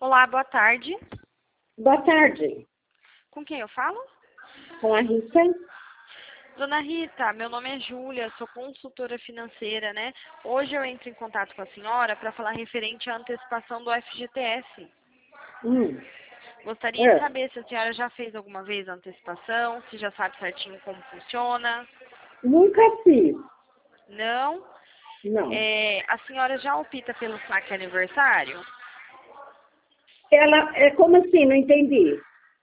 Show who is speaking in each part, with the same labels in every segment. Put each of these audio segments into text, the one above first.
Speaker 1: Olá, boa tarde.
Speaker 2: Boa tarde.
Speaker 1: Com quem eu falo?
Speaker 2: Com a Rita?
Speaker 1: Dona Rita, meu nome é Júlia, sou consultora financeira, né? Hoje eu entro em contato com a senhora para falar referente à antecipação do FGTS. Gostaria de saber se a senhora já fez alguma vez a antecipação, se já sabe certinho como funciona.
Speaker 2: Nunca fiz.
Speaker 1: Não?
Speaker 2: Não.
Speaker 1: A senhora já opta pelo saque aniversário?
Speaker 2: Como assim? Não entendi.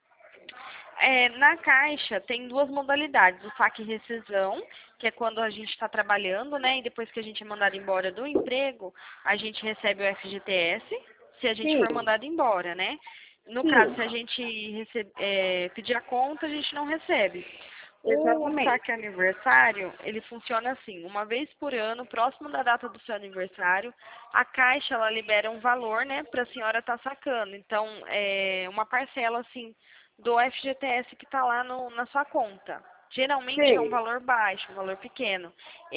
Speaker 1: Na Caixa tem duas modalidades, o saque e rescisão, que é quando a gente está trabalhando, né? E depois que a gente é mandado embora do emprego, a gente recebe o FGTS, se a gente for
Speaker 2: Sim.
Speaker 1: mandado embora, né? No caso, se a gente pedir a conta, a gente não recebe. O
Speaker 2: Exatamente.
Speaker 1: saque aniversário, ele funciona assim, uma vez por ano, próximo da data do seu aniversário, a Caixa, ela libera um valor, né, para a senhora estar sacando. Então, uma parcela, assim, do FGTS que está lá na sua conta. Geralmente é um
Speaker 2: Sei.
Speaker 1: valor baixo, um valor pequeno.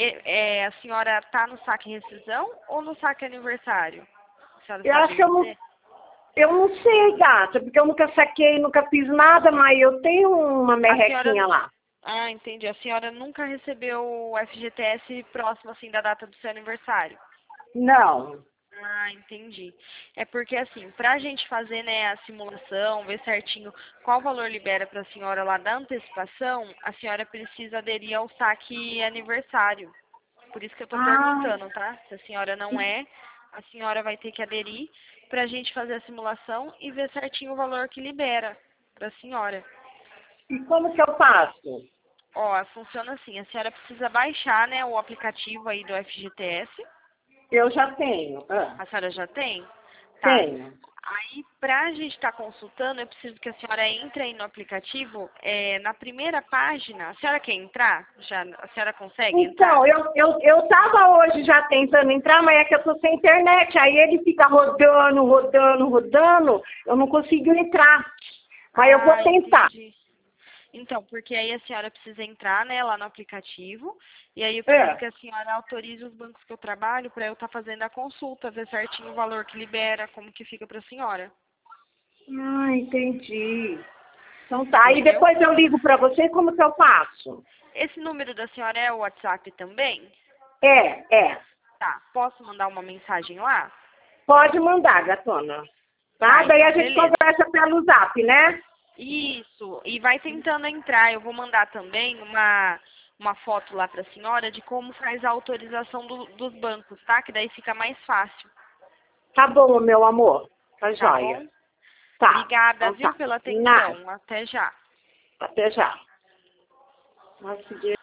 Speaker 1: A senhora está no saque rescisão ou no saque aniversário? A senhora
Speaker 2: Eu
Speaker 1: sabe
Speaker 2: acho que
Speaker 1: me dizer?
Speaker 2: eu não sei, gata, porque eu nunca saquei, nunca fiz nada, mas eu tenho uma
Speaker 1: A senhora...
Speaker 2: merrequinha lá.
Speaker 1: Ah, entendi. A senhora nunca recebeu o FGTS próximo, assim, da data do seu aniversário?
Speaker 2: Não.
Speaker 1: Ah, entendi. É porque, assim, para a gente fazer, né, a simulação, ver certinho qual valor libera para a senhora lá da antecipação, a senhora precisa aderir ao saque aniversário. Por isso que eu estou
Speaker 2: Ah,
Speaker 1: perguntando, tá? Se a senhora não é, a senhora vai ter que aderir para a gente fazer a simulação e ver certinho o valor que libera para a senhora.
Speaker 2: e como que eu faço?
Speaker 1: Ó, funciona assim, a senhora precisa baixar, né, o aplicativo aí do FGTS.
Speaker 2: Eu já tenho.
Speaker 1: A senhora já tem? Tá.
Speaker 2: Tenho.
Speaker 1: Aí, pra gente estar consultando, eu preciso que a senhora entre aí no aplicativo. Na primeira página, a senhora quer entrar? Já, a senhora consegue entrar?
Speaker 2: Então, eu tava hoje já tentando entrar, mas é que eu tô sem internet. Aí ele fica rodando, rodando, rodando. Eu não consigo entrar. Mas eu vou
Speaker 1: Ah,
Speaker 2: tentar.
Speaker 1: entendi. Então, porque aí a senhora precisa entrar, né, lá no aplicativo, e aí eu preciso
Speaker 2: É.
Speaker 1: que a senhora autorize os bancos que eu trabalho para eu estar fazendo a consulta, ver certinho o valor que libera, como que fica para a senhora.
Speaker 2: Ah, entendi. Então tá. Aí
Speaker 1: Entendeu?
Speaker 2: depois eu ligo pra você, como que eu faço?
Speaker 1: Esse número da senhora é o WhatsApp também?
Speaker 2: É.
Speaker 1: Tá. Posso mandar uma mensagem lá?
Speaker 2: Pode mandar, gatona. Tá?
Speaker 1: Tá,
Speaker 2: Daí a
Speaker 1: então
Speaker 2: gente
Speaker 1: beleza.
Speaker 2: conversa pelo zap, né?
Speaker 1: Isso. E vai tentando entrar. Eu vou mandar também uma foto lá para a senhora de como faz a autorização dos bancos, tá? Que daí fica mais fácil.
Speaker 2: Tá bom, meu amor. Tá
Speaker 1: Tá
Speaker 2: joia.
Speaker 1: bom?
Speaker 2: Tá.
Speaker 1: Obrigada,
Speaker 2: Então
Speaker 1: viu,
Speaker 2: tá.
Speaker 1: pela
Speaker 2: Nada.
Speaker 1: atenção. Até já.
Speaker 2: Até já. Nossa, que dia